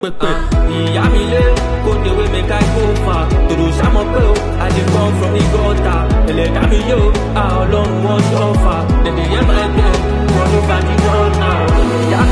ìyá mi lé kó déwé make I go far tòdò sámọ pé o I dey come from the gutter ẹlẹ́dàá mi yóò ọlọ́run wọn ṣọ́fà dẹ̀dẹ̀ yẹn máa gbẹ wọn ló bá ti rán náà.